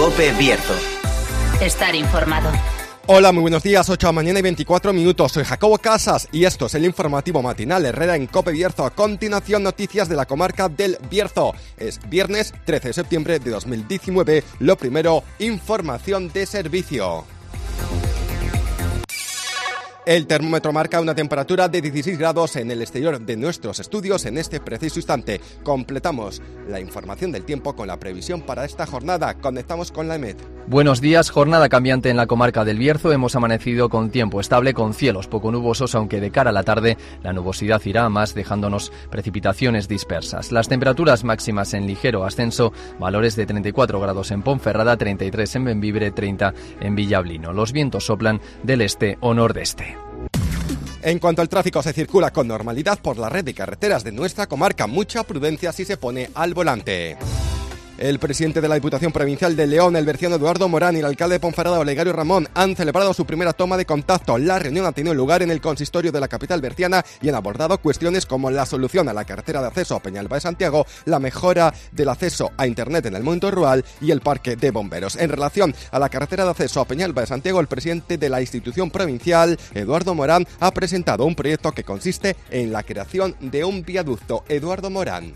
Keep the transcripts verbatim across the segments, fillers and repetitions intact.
COPE Bierzo. Estar informado. Hola, muy buenos días, ocho de la mañana y veinticuatro minutos. Soy Jacobo Casas y esto es el informativo matinal Herrera en COPE Bierzo. A continuación, noticias de la comarca del Bierzo. Es viernes trece de septiembre de dos mil diecinueve. Lo primero, información de servicio. El termómetro marca una temperatura de dieciséis grados en el exterior de nuestros estudios en este preciso instante. Completamos la información del tiempo con la previsión para esta jornada. Conectamos con la E M E D. Buenos días, jornada cambiante en la comarca del Bierzo. Hemos amanecido con tiempo estable, con cielos poco nubosos, aunque de cara a la tarde la nubosidad irá a más, dejándonos precipitaciones dispersas. Las temperaturas máximas en ligero ascenso, valores de treinta y cuatro grados en Ponferrada, treinta y tres en Bembibre, treinta en Villablino. Los vientos soplan del este o nordeste. En cuanto al tráfico, se circula con normalidad por la red de carreteras de nuestra comarca. Mucha prudencia si se pone al volante. El presidente de la Diputación Provincial de León, el berciano Eduardo Morán, y el alcalde de Ponferrada, Olegario Ramón, han celebrado su primera toma de contacto. La reunión ha tenido lugar en el consistorio de la capital berciana y han abordado cuestiones como la solución a la carretera de acceso a Peñalba de Santiago, la mejora del acceso a Internet en el mundo rural y el parque de bomberos. En relación a la carretera de acceso a Peñalba de Santiago, el presidente de la institución provincial, Eduardo Morán, ha presentado un proyecto que consiste en la creación de un viaducto. Eduardo Morán.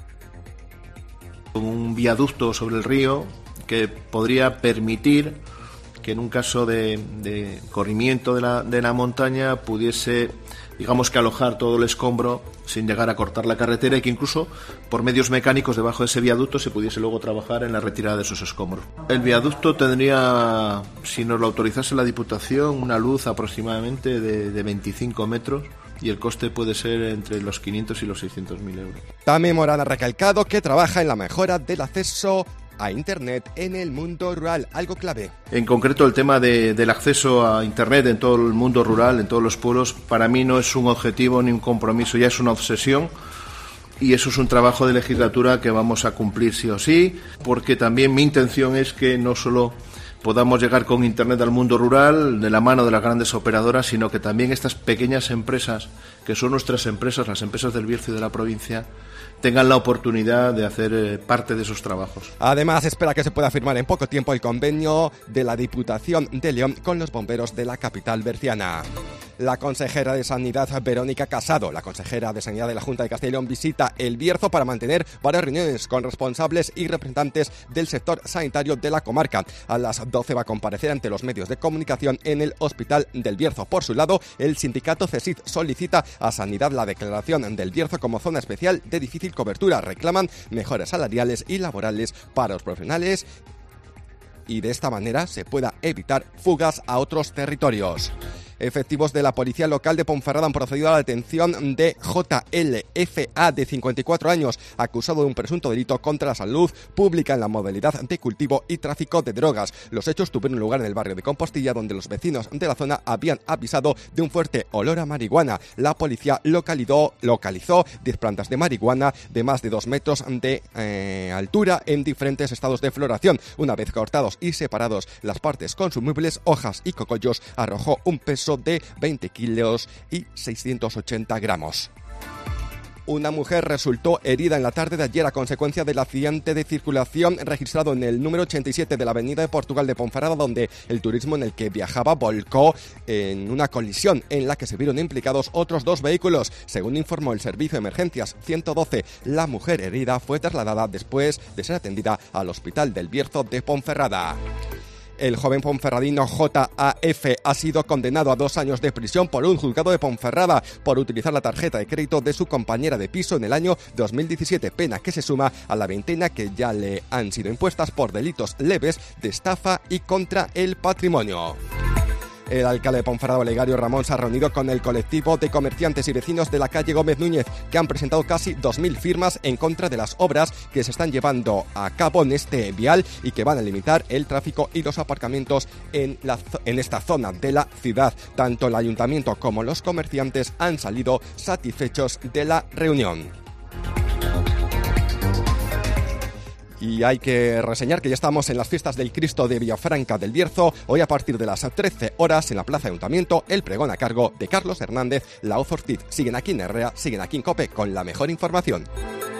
Un viaducto sobre el río que podría permitir que en un caso de, de corrimiento de la, de la montaña pudiese, digamos que alojar todo el escombro sin llegar a cortar la carretera y que incluso por medios mecánicos debajo de ese viaducto se pudiese luego trabajar en la retirada de esos escombros. El viaducto tendría, si nos lo autorizase la Diputación, una luz aproximadamente de, de veinticinco metros. Y el coste puede ser entre los quinientos y los seiscientos mil euros. También Morán ha recalcado que trabaja en la mejora del acceso a Internet en el mundo rural, algo clave. En concreto, el tema de, del acceso a Internet en todo el mundo rural, en todos los pueblos, para mí no es un objetivo ni un compromiso, ya es una obsesión. Y eso es un trabajo de legislatura que vamos a cumplir sí o sí, porque también mi intención es que no solo podamos llegar con Internet al mundo rural de la mano de las grandes operadoras, sino que también estas pequeñas empresas, que son nuestras empresas, las empresas del Bierzo y de la provincia, tengan la oportunidad de hacer eh, parte de esos trabajos. Además, espera que se pueda firmar en poco tiempo el convenio de la Diputación de León con los bomberos de la capital berciana. La consejera de Sanidad, Verónica Casado, la consejera de Sanidad de la Junta de Castilla y León, visita el Bierzo para mantener varias reuniones con responsables y representantes del sector sanitario de la comarca. A las doce va a comparecer ante los medios de comunicación en el Hospital del Bierzo. Por su lado, el sindicato CESID solicita a Sanidad la declaración del Bierzo como zona especial de difícil cobertura. Reclaman mejoras salariales y laborales para los profesionales y de esta manera se pueda evitar fugas a otros territorios. Efectivos de la policía local de Ponferrada han procedido a la detención de J L F A, de cincuenta y cuatro años, acusado de un presunto delito contra la salud pública en la modalidad de cultivo y tráfico de drogas. Los hechos tuvieron lugar en el barrio de Compostilla, donde los vecinos de la zona habían avisado de un fuerte olor a marihuana. La policía localizó, localizó diez plantas de marihuana de más de dos metros de eh, altura en diferentes estados de floración. Una vez cortados y separados las partes consumibles, hojas y cogollos, arrojó un peso de veinte kilos y seiscientos ochenta gramos. Una mujer resultó herida en la tarde de ayer a consecuencia del accidente de circulación registrado en el número ochenta y siete de la avenida de Portugal de Ponferrada, donde el turismo en el que viajaba volcó en una colisión en la que se vieron implicados otros dos vehículos. Según informó el servicio de emergencias ciento doce, la mujer herida fue trasladada después de ser atendida al Hospital del Bierzo de Ponferrada. El joven ponferradino J A F ha sido condenado a dos años de prisión por un juzgado de Ponferrada por utilizar la tarjeta de crédito de su compañera de piso en el año dos mil diecisiete, pena que se suma a la veintena que ya le han sido impuestas por delitos leves de estafa y contra el patrimonio. El alcalde de Ponferrada, Olegario Ramón, se ha reunido con el colectivo de comerciantes y vecinos de la calle Gómez Núñez, que han presentado casi dos mil firmas en contra de las obras que se están llevando a cabo en este vial y que van a limitar el tráfico y los aparcamientos en, la, en esta zona de la ciudad. Tanto el ayuntamiento como los comerciantes han salido satisfechos de la reunión. Y hay que reseñar que ya estamos en las fiestas del Cristo de Villafranca del Bierzo. Hoy a partir de las trece horas en la Plaza de Ayuntamiento, el pregón a cargo de Carlos Hernández, Laoz Ortiz. Siguen aquí en Herrera, siguen aquí en COPE con la mejor información.